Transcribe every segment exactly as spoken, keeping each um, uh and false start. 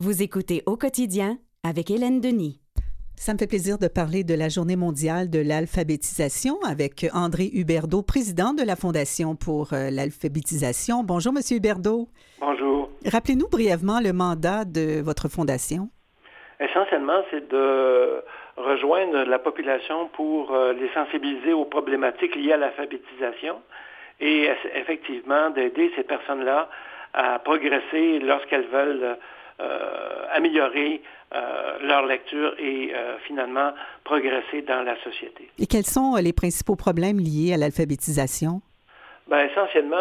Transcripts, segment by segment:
Vous écoutez Au quotidien avec Hélène Denis. Ça me fait plaisir de parler de la Journée mondiale de l'alphabétisation avec André Huberdeau, président de la Fondation pour euh, l'alphabétisation. Bonjour, M. Huberdeau. Bonjour. Rappelez-nous brièvement le mandat de votre fondation. Essentiellement, c'est de rejoindre la population pour euh, les sensibiliser aux problématiques liées à l'alphabétisation et effectivement d'aider ces personnes-là à progresser lorsqu'elles veulent euh, améliorer euh, leur lecture et euh, finalement progresser dans la société. Et quels sont les principaux problèmes liés à l'alphabétisation? Bien, essentiellement,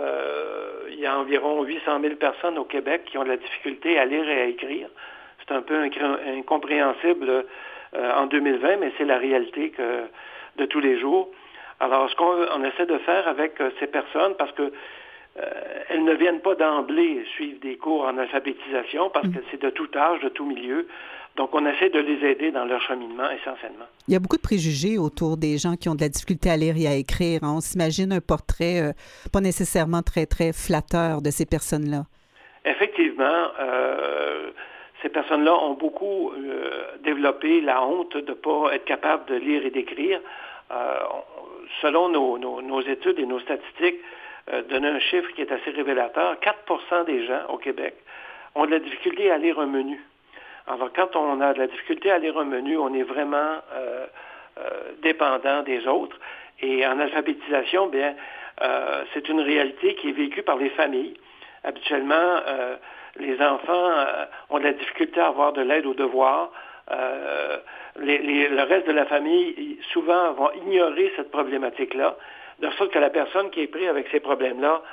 euh, il y a environ huit cent mille personnes au Québec qui ont de la difficulté à lire et à écrire. C'est un peu incompréhensible euh, en deux mille vingt, mais c'est la réalité que, de tous les jours. Alors, ce qu'on on essaie de faire avec euh, ces personnes, parce que euh, elles ne viennent pas d'emblée suivre des cours en alphabétisation, parce mmh. que c'est de tout âge, de tout milieu. Donc, on essaie de les aider dans leur cheminement, essentiellement. Il y a beaucoup de préjugés autour des gens qui ont de la difficulté à lire et à écrire. On s'imagine un portrait euh, pas nécessairement très, très flatteur de ces personnes-là. Effectivement, euh, ces personnes-là ont beaucoup euh, développé la honte de ne pas être capable de lire et d'écrire. Euh, selon nos, nos, nos études et nos statistiques, euh, donner un chiffre qui est assez révélateur, quatre pour cent des gens au Québec ont de la difficulté à lire un menu. Alors, quand on a de la difficulté à lire un menu, on est vraiment euh, euh, dépendant des autres. Et en alphabétisation, bien, euh, c'est une réalité qui est vécue par les familles. Habituellement, euh, les enfants euh, ont de la difficulté à avoir de l'aide aux devoirs. Euh, les, les, le reste de la famille, souvent, vont ignorer cette problématique-là, de sorte que la personne qui est prise avec ces problèmes-là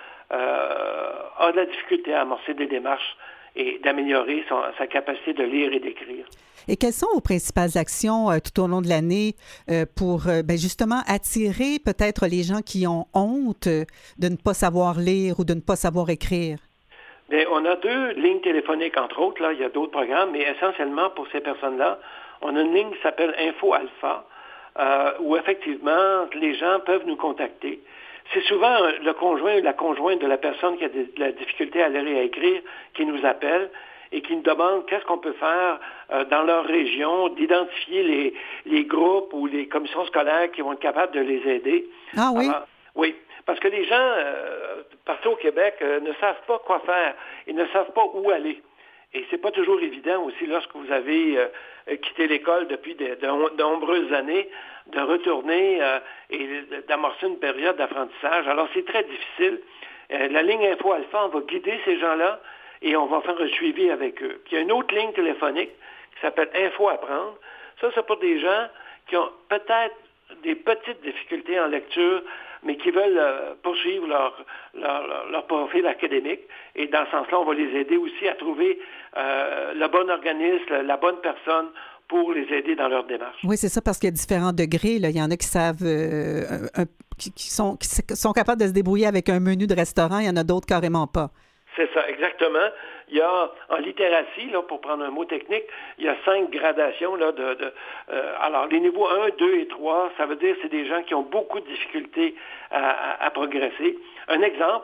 euh, a de la difficulté à amorcer des démarches et d'améliorer son, sa capacité de lire et d'écrire. Et quelles sont vos principales actions euh, tout au long de l'année euh, pour euh, ben justement attirer peut-être les gens qui ont honte euh, de ne pas savoir lire ou de ne pas savoir écrire? Bien, on a deux lignes téléphoniques, entre autres. Là, il y a d'autres programmes, mais essentiellement pour ces personnes-là, on a une ligne qui s'appelle Info Alpha, euh, où effectivement, les gens peuvent nous contacter. C'est souvent le conjoint ou la conjointe de la personne qui a de la difficulté à lire et à écrire qui nous appelle et qui nous demande qu'est-ce qu'on peut faire euh, dans leur région, d'identifier les, les groupes ou les commissions scolaires qui vont être capables de les aider. Ah oui? Alors, oui, parce que les gens, euh, partout au Québec, euh, ne savent pas quoi faire. Ils ne savent pas où aller. Et c'est pas toujours évident aussi lorsque vous avez euh, quitté l'école depuis de, de, de nombreuses années de retourner euh, et d'amorcer une période d'apprentissage. Alors c'est très difficile. Euh, la ligne Info Alpha, on va guider ces gens-là et on va faire un suivi avec eux. Puis il y a une autre ligne téléphonique qui s'appelle Info Apprendre. Ça, c'est pour des gens qui ont peut-être des petites difficultés en lecture, mais qui veulent euh, poursuivre leur, leur, leur, leur profil académique. Et dans ce sens-là, on va les aider aussi à trouver euh, le bon organisme, la bonne personne pour les aider dans leur démarche. Oui, c'est ça, parce qu'il y a différents degrés. Là. Il y en a qui savent, euh, un, qui, qui, sont, qui sont capables de se débrouiller avec un menu de restaurant. Il y en a d'autres carrément pas. C'est ça, exactement. Il y a, en littératie, là, pour prendre un mot technique, il y a cinq gradations. Là, de, de euh, alors, les niveaux un, deux et trois, ça veut dire que c'est des gens qui ont beaucoup de difficultés à, à, à progresser. Un exemple,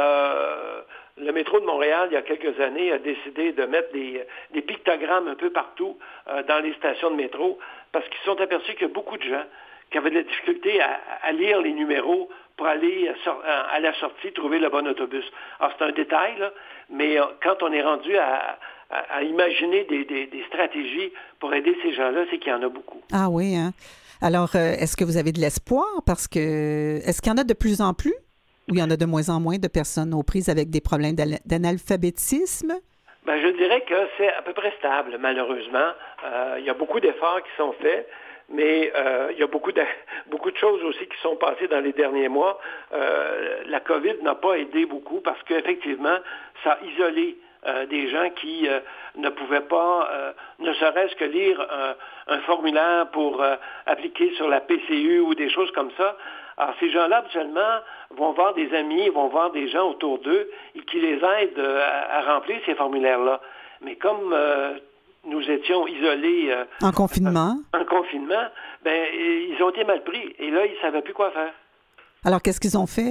euh, le métro de Montréal, il y a quelques années, a décidé de mettre des, des pictogrammes un peu partout euh, dans les stations de métro parce qu'ils se sont aperçus qu'il y a beaucoup de gens qui avaient de la difficulté à, à lire les numéros pour aller à la sortie trouver le bon autobus. Alors, c'est un détail, là, mais quand on est rendu à, à, à imaginer des, des, des stratégies pour aider ces gens-là, c'est qu'il y en a beaucoup. Ah oui, hein? Alors, euh, est-ce que vous avez de l'espoir? Parce que, est-ce qu'il y en a de plus en plus? Ou il y en a de moins en moins de personnes aux prises avec des problèmes d'analphabétisme? Bien, je dirais que c'est à peu près stable, malheureusement. Euh, il y a beaucoup d'efforts qui sont faits. Mais euh, il y a beaucoup de, beaucoup de choses aussi qui sont passées dans les derniers mois. Euh, la COVID n'a pas aidé beaucoup parce qu'effectivement, ça a isolé euh, des gens qui euh, ne pouvaient pas, euh, ne serait-ce que lire un, un formulaire pour euh, appliquer sur la P C U ou des choses comme ça. Alors, ces gens-là, habituellement, vont voir des amis, vont voir des gens autour d'eux et qui les aident euh, à, à remplir ces formulaires-là. Mais comme euh, nous étions isolés... Euh, en confinement. En confinement, ben ils ont été mal pris. Et là, ils ne savaient plus quoi faire. Alors, qu'est-ce qu'ils ont fait?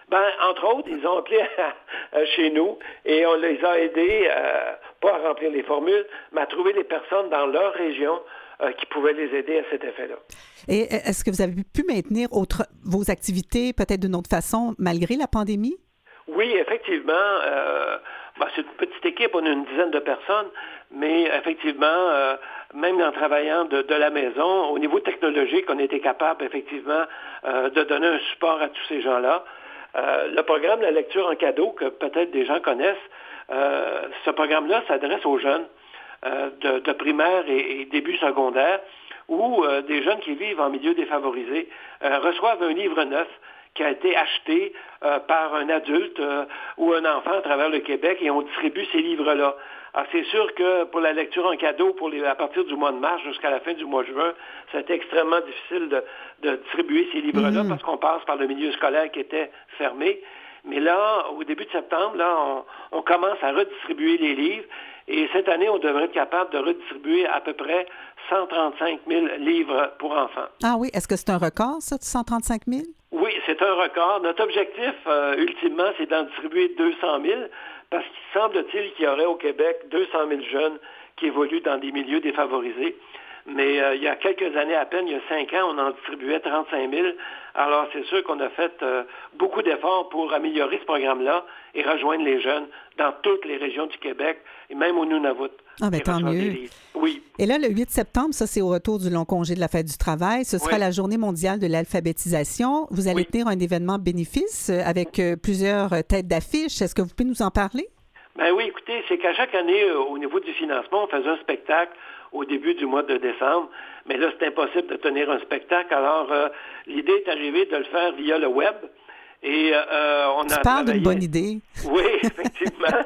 Ben, entre autres, ils ont appelé à, à chez nous et on les a aidés, euh, pas à remplir les formules, mais à trouver les personnes dans leur région euh, qui pouvaient les aider à cet effet-là. Et est-ce que vous avez pu maintenir autre, vos activités peut-être d'une autre façon malgré la pandémie? Oui, effectivement. Euh, ben, c'est une petite équipe, on a une dizaine de personnes, mais effectivement, euh, même en travaillant de, de la maison, au niveau technologique, on était capable effectivement euh, de donner un support à tous ces gens-là. Euh, le programme La lecture en cadeau, que peut-être des gens connaissent, euh, ce programme-là s'adresse aux jeunes euh, de, de primaire et, et début secondaire, où euh, des jeunes qui vivent en milieu défavorisé euh, reçoivent un livre neuf qui a été acheté euh, par un adulte euh, ou un enfant à travers le Québec et on distribue ces livres-là. Alors, c'est sûr que pour la lecture en cadeau, pour les, à partir du mois de mars jusqu'à la fin du mois de juin, ça a été extrêmement difficile de, de distribuer ces livres-là mm-hmm. parce qu'on passe par le milieu scolaire qui était fermé. Mais là, au début de septembre, là, on, on commence à redistribuer les livres. Et cette année, on devrait être capable de redistribuer à peu près cent trente-cinq mille livres pour enfants. Ah oui, est-ce que c'est un record, ça, de cent trente-cinq mille? Oui, c'est un record. Notre objectif, euh, ultimement, c'est d'en distribuer deux cent mille, parce qu'il semble-t-il qu'il y aurait au Québec deux cent mille jeunes qui évoluent dans des milieux défavorisés. Mais euh, il y a quelques années à peine, il y a cinq ans, on en distribuait trente-cinq mille. Alors, c'est sûr qu'on a fait euh, beaucoup d'efforts pour améliorer ce programme-là et rejoindre les jeunes dans toutes les régions du Québec, et même au Nunavut. Ah, bien, tant mieux. Oui. Et là, le huit septembre, ça, c'est au retour du long congé de la fête du travail. Ce sera oui. la Journée mondiale de l'alphabétisation. Vous allez oui. tenir un événement bénéfice avec euh, plusieurs têtes d'affiche. Est-ce que vous pouvez nous en parler? Ben oui, écoutez, c'est qu'à chaque année, euh, au niveau du financement, on faisait un spectacle au début du mois de décembre. Mais là, c'est impossible de tenir un spectacle. Alors, euh, l'idée est arrivée de le faire via le web. Et euh, on tu a parles travaillé... d'une bonne idée. Oui, effectivement.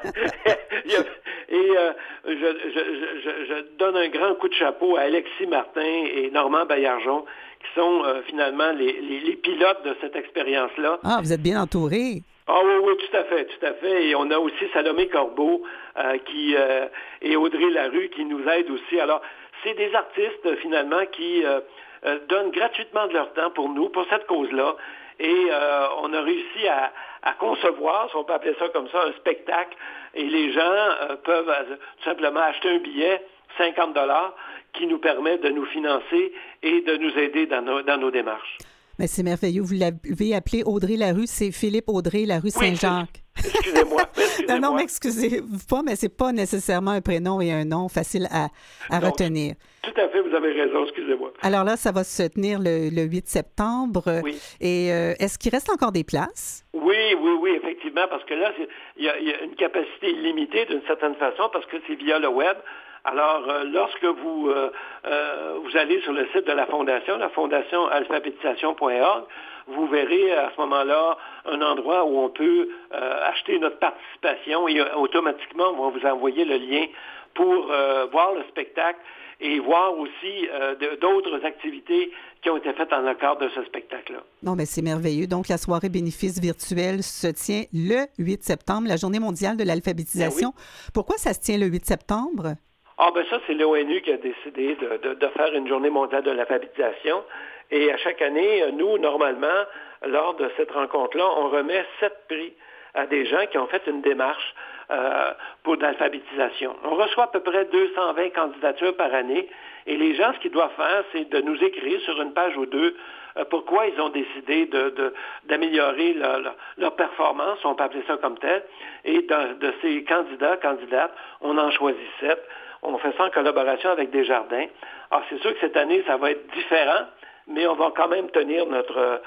Et euh, je, je, je, je donne un grand coup de chapeau à Alexis Martin et Normand Baillargeon, qui sont euh, finalement les, les, les pilotes de cette expérience-là. Ah, vous êtes bien entourés. Ah oui, oui, tout à fait, tout à fait. Et on a aussi Salomé Corbeau euh, qui euh, et Audrey Larue qui nous aident aussi. Alors, c'est des artistes, finalement, qui euh, euh, donnent gratuitement de leur temps pour nous, pour cette cause-là. Et euh, on a réussi à, à concevoir, si on peut appeler ça comme ça, un spectacle. Et les gens euh, peuvent euh, tout simplement acheter un billet, cinquante dollars, qui nous permet de nous financer et de nous aider dans nos, dans nos démarches. Mais c'est merveilleux. Vous l'avez appelé Audrey Larue, c'est Philippe Audrey Larue Saint-Jacques. Oui, excusez-moi. excusez-moi. non, non, mais excusez pas, mais c'est pas nécessairement un prénom et un nom facile à, à non, retenir. Tout à fait, vous avez raison, excusez-moi. Alors là, ça va se tenir le, le huit septembre. Oui. Et euh, est-ce qu'il reste encore des places? Oui, oui, oui, effectivement, parce que là, il y, y a une capacité illimitée d'une certaine façon, parce que c'est via le web. Alors, euh, lorsque vous, euh, euh, vous allez sur le site de la Fondation, la fondation alphabétisation point org, vous verrez à ce moment-là un endroit où on peut euh, acheter notre participation et euh, automatiquement, on va vous envoyer le lien pour euh, voir le spectacle et voir aussi euh, de, d'autres activités qui ont été faites dans le cadre de ce spectacle-là. Non, mais c'est merveilleux. Donc, la soirée bénéfice virtuelle se tient le huit septembre, la Journée mondiale de l'alphabétisation. Ben oui. Pourquoi ça se tient le huit septembre? Ah, ben ça, c'est l'ONU qui a décidé de, de, de faire une journée mondiale de l'alphabétisation. Et à chaque année, nous, normalement, lors de cette rencontre-là, on remet sept prix à des gens qui ont fait une démarche euh, pour l'alphabétisation. On reçoit à peu près deux cent vingt candidatures par année. Et les gens, ce qu'ils doivent faire, c'est de nous écrire sur une page ou deux euh, pourquoi ils ont décidé de, de, d'améliorer leur, leur, leur performance, on peut appeler ça comme tel. Et de, de ces candidats, candidates, on en choisit sept. On fait ça en collaboration avec Desjardins. Alors, c'est sûr que cette année, ça va être différent, mais on va quand même tenir notre,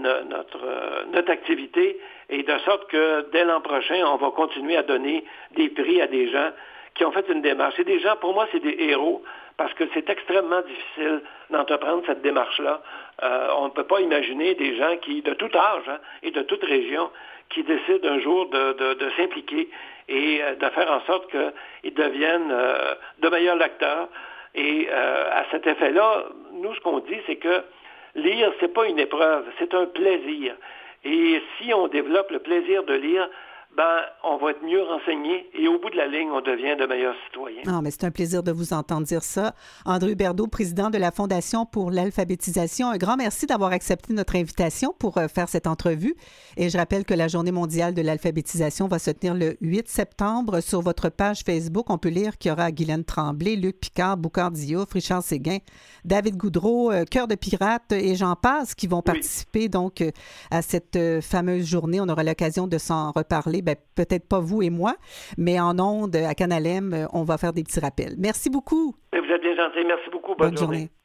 notre, notre activité et de sorte que dès l'an prochain, on va continuer à donner des prix à des gens qui ont fait une démarche. C'est des gens, pour moi, c'est des héros parce que c'est extrêmement difficile d'entreprendre cette démarche-là. Euh, on ne peut pas imaginer des gens qui, de tout âge hein, et de toute région, qui décident un jour de, de, de s'impliquer et de faire en sorte qu'ils deviennent euh, de meilleurs lecteurs. Et euh, à cet effet-là, nous, ce qu'on dit, c'est que lire, c'est pas une épreuve, c'est un plaisir. Et si on développe le plaisir de lire, ben, on va être mieux renseigné et au bout de la ligne, on devient de meilleurs citoyens. Non, mais c'est un plaisir de vous entendre dire ça. André Huberdeau, président de la Fondation pour l'alphabétisation, un grand merci d'avoir accepté notre invitation pour euh, faire cette entrevue. Et je rappelle que la Journée mondiale de l'alphabétisation va se tenir le huit septembre. Sur votre page Facebook, on peut lire qu'il y aura Guylaine Tremblay, Luc Picard, Boucard Diouf, Richard Séguin, David Goudreau, euh, Cœur de Pirate et j'en passe qui vont participer oui. donc euh, à cette euh, fameuse journée. On aura l'occasion de s'en reparler. Bien, peut-être pas vous et moi, mais en ondes à Canalem, on va faire des petits rappels. Merci beaucoup. Vous êtes bien gentil. Merci beaucoup. Bonne, Bonne journée. journée.